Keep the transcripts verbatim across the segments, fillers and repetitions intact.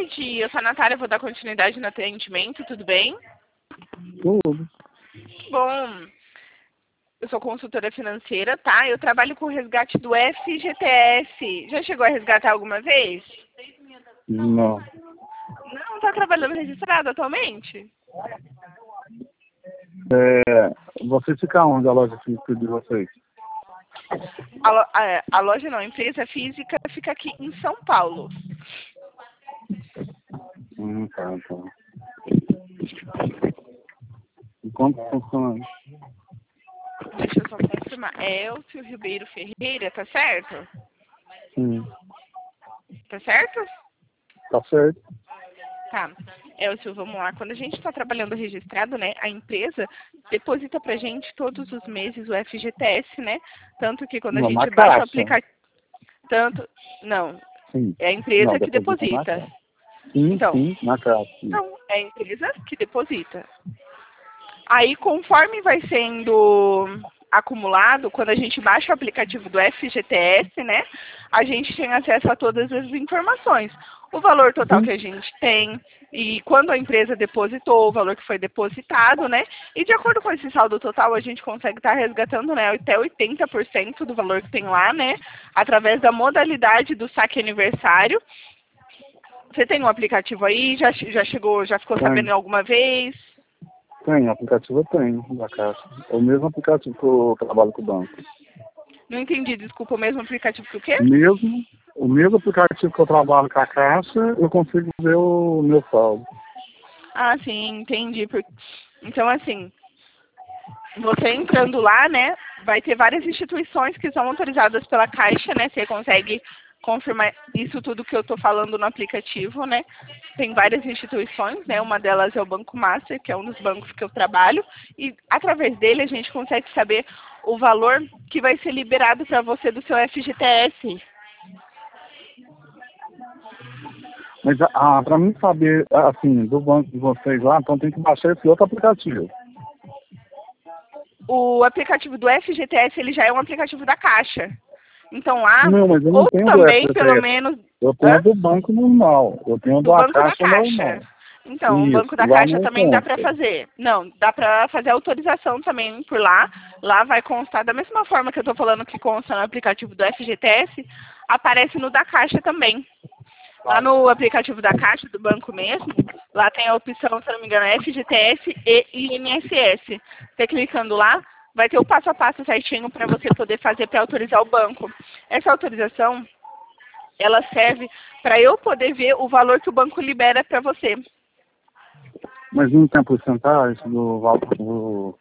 dia, eu sou a Natália, vou dar continuidade no atendimento, tudo bem? Tudo. Bom, eu sou consultora financeira, tá? Eu trabalho com o resgate do F G T S. Já chegou a resgatar alguma vez? Não. Não, está trabalhando registrado atualmente? É, você fica onde a loja física de vocês? A, lo- a- a loja não, a empresa física fica aqui em São Paulo. Hum, tá, tá. E como funciona? Deixa eu só confirmar. É Elcio Ribeiro Ferreira, tá certo? Sim. Tá certo? Tá certo. Tá. Elcio, vamos lá. Quando a gente está trabalhando registrado, né, a empresa deposita pra gente todos os meses o F G T S, né? Tanto que quando a Não, na gente baixa o caixa. aplicativo... Tanto... Não. Sim. É a Não, empresa que deposita na deposita. caixa. Sim, Então, sim, na caixa. Sim. não. É a empresa que deposita. Aí, conforme vai sendo acumulado, quando a gente baixa o aplicativo do F G T S, né, a gente tem acesso a todas as informações. O valor total Sim. que a gente tem e quando a empresa depositou, o valor que foi depositado, né, e de acordo com esse saldo total, a gente consegue estar resgatando, né, até oitenta por cento do valor que tem lá, né, através da modalidade do saque aniversário. Você tem um aplicativo aí? Já, já chegou, já ficou sabendo Tem. alguma vez? Tem, aplicativo eu tenho da caixa. É o mesmo aplicativo que eu trabalho com o banco. Não entendi, desculpa, o mesmo aplicativo que o quê? Mesmo, o mesmo aplicativo que eu trabalho com a caixa, eu consigo ver o meu saldo. Ah, sim, entendi. Por- Então, assim, você entrando lá, né, vai ter várias instituições que são autorizadas pela Caixa, né, você consegue confirmar isso tudo que eu estou falando no aplicativo, né. Tem várias instituições, né, uma delas é o Banco Master, que é um dos bancos que eu trabalho, e através dele a gente consegue saber o valor que vai ser liberado para você do seu F G T S. Mas ah, para mim saber, assim, do banco de vocês lá, então tem que baixar esse outro aplicativo. O aplicativo do F G T S, ele já é um aplicativo da Caixa. Então lá, Não, mas eu não ou tenho do também, pelo F G T S. menos, Eu hã? tenho do banco normal. Eu tenho Do da Banco da Caixa normal. Caixa. Então, o Banco Isso, da lá Caixa não também dá para consta. fazer. Não, dá para fazer autorização também por lá. Lá vai constar, da mesma forma que eu estou falando que consta no aplicativo do F G T S, aparece no da Caixa também. Lá no aplicativo da Caixa, do banco mesmo, lá tem a opção, se eu não me engano, F G T S e I N S S. Você clicando lá, vai ter o passo a passo certinho para você poder fazer para autorizar o banco. Essa autorização, ela serve para eu poder ver o valor que o banco libera para você. Mas não tem a porcentagem do valor, do,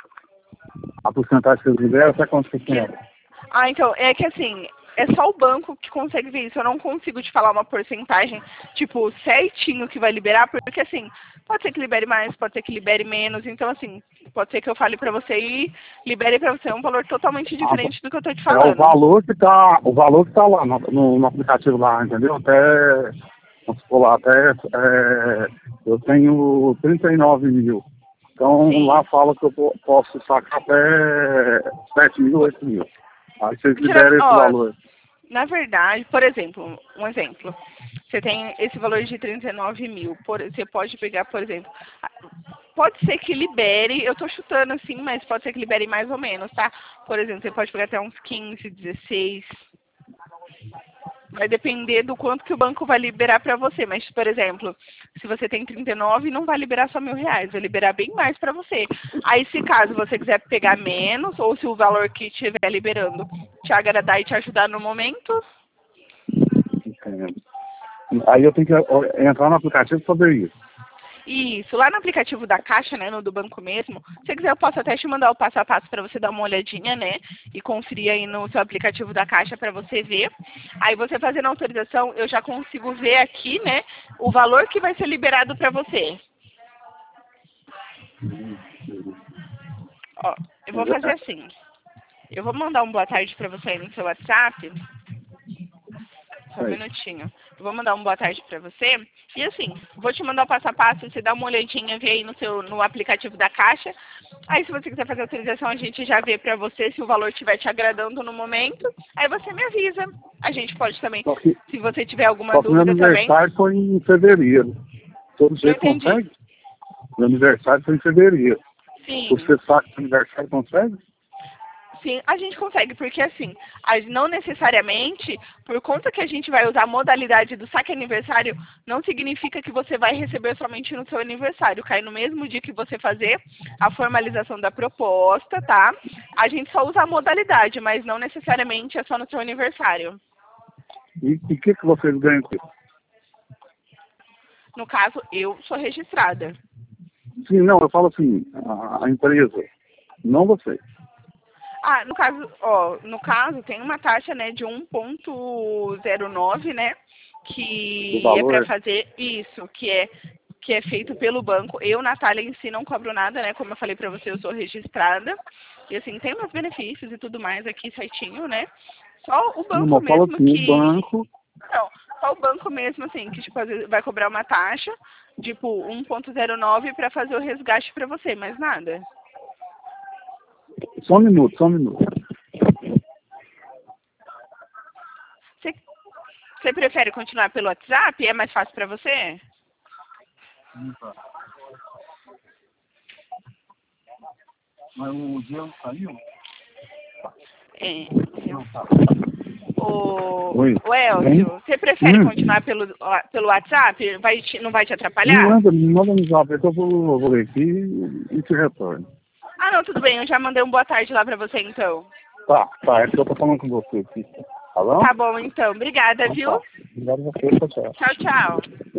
a porcentagem que eles liberam, até quanto que tem? Ah, então, é que assim, é só o banco que consegue ver isso. Eu não consigo te falar uma porcentagem, tipo, certinho que vai liberar, porque assim, pode ser que libere mais, pode ser que libere menos. Então, assim, pode ser que eu fale pra você e libere pra você um valor totalmente Ah, diferente do que eu tô te é o falando. valor que tá, o valor que tá lá no, no, no aplicativo lá, entendeu? Até, vamos supor lá, até, é, eu tenho trinta e nove mil. Então lá Sim. fala que eu po- posso sacar até sete mil, oito mil. Aí vocês Geral- liberam esse Ó, valor. na verdade, por exemplo, um exemplo. Você tem esse valor de trinta e nove mil. Por, você pode pegar, por exemplo, pode ser que libere, eu tô chutando assim, mas pode ser que libere mais ou menos, tá? Por exemplo, você pode pegar até uns quinze, dezesseis. Vai depender do quanto que o banco vai liberar para você. Mas, por exemplo, se você tem trinta e nove, não vai liberar só mil reais, vai liberar bem mais para você. Aí, se caso você quiser pegar menos, ou se o valor que estiver liberando te agradar e te ajudar no momento, Entendeu? Aí eu tenho que ó, entrar no aplicativo para ver isso. isso, lá no aplicativo da Caixa, né, no do banco mesmo, se você quiser eu posso até te mandar o passo a passo para você dar uma olhadinha, né, e conferir aí no seu aplicativo da Caixa para você ver. Aí você fazendo a autorização, eu já consigo ver aqui, né, o valor que vai ser liberado para você. Ó, eu vou fazer assim, eu vou mandar um boa tarde para você aí no seu WhatsApp, um minutinho. Eu vou mandar uma boa tarde pra você. E assim, vou te mandar o passo a passo, você dá uma olhadinha, vê aí no, seu, no aplicativo da Caixa. Aí se você quiser fazer a autorização, a gente já vê pra você se o valor estiver te agradando no momento. Aí você me avisa. A gente pode também, Só que, se você tiver alguma só que meu dúvida também. aniversário foi em fevereiro. Todo Não dia entendi. consegue? Meu aniversário foi em fevereiro. Sim. Você sabe que o aniversário consegue? Sim, a gente consegue, porque assim, a- não necessariamente, por conta que a gente vai usar a modalidade do saque aniversário, não significa que você vai receber somente no seu aniversário. Cai no mesmo dia que você fazer a formalização da proposta, tá? A gente só usa a modalidade, mas não necessariamente é só no seu aniversário. E o que, que vocês ganham com isso? No caso, eu sou registrada. Sim, não, eu falo assim, a, a empresa, não vocês. Ah, no caso, ó, no caso tem uma taxa, né, de um ponto zero nove, né, que O valor é para é- fazer isso, que é que é feito pelo banco. Eu, Natália, em si não cobro nada, né, como eu falei para você, eu sou registrada. E assim, tem meus benefícios e tudo mais aqui certinho, né? Só o banco Não, fala mesmo assim, que o banco, não, só o banco mesmo assim, que tipo às vezes vai cobrar uma taxa, tipo um ponto zero nove para fazer o resgate para você, mais nada. só um minuto, só um minuto. Você Você prefere continuar pelo WhatsApp? É mais fácil para você? Mas o dia não saiu? É. Não, tá. O, Oi. o Elcio, Hein? você prefere Hum. continuar pelo, pelo WhatsApp? Vai te- não vai te Me atrapalhar? manda, me manda no zap, eu vou, vou ver aqui e, e te retorno. Ah, não, tudo bem. Eu já mandei um boa tarde lá para você, então. Tá, tá, é que eu tô falando com você aqui. Tá bom? Tá bom, então. Obrigada, Então viu? tá. Obrigado a você, tchau, tchau. Tchau, tchau.